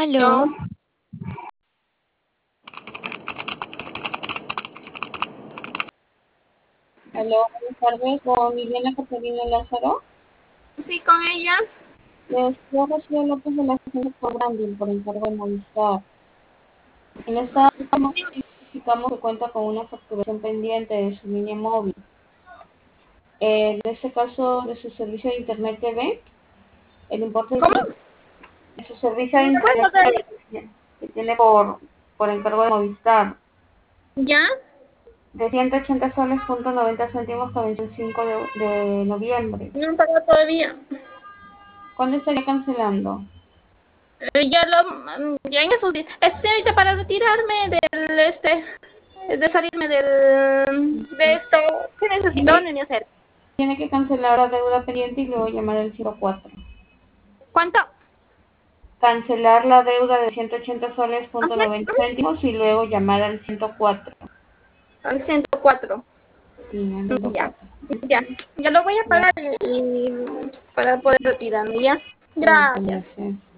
Aló, No, Aló, buenas tardes, con Liliana Catalina Lázaro. sí, con ella. Yo Rocío López de la agencia por branding por encargo de Movistar. En esta notificamos que cuenta con una facturación pendiente de su línea móvil. En este caso, de su servicio de Internet TV, el importe ¿Cómo? de su servicio de ¿Me puedes Internet dar? TV que tiene por encargo de Movistar, ¿Ya? de 180 soles punto 90 céntimos que venció el 5 de noviembre. No han pagado todavía. ¿Cuándo estaría cancelando? Ya en esos días. Estoy ahorita para retirarme de salirme de esto. ¿Qué necesito? Tiene, ¿Dónde me hacer? tiene que cancelar la deuda pendiente y luego llamar al 04. ¿Cuánto? Cancelar la deuda de 180 soles punto Ajá, 90 céntimos y luego llamar al 104. al 104. Sí, al Ya, 104. ya. Ya lo voy a Ya, pagar para poder retirarme, ¿ya? listo, Gracias. gracias.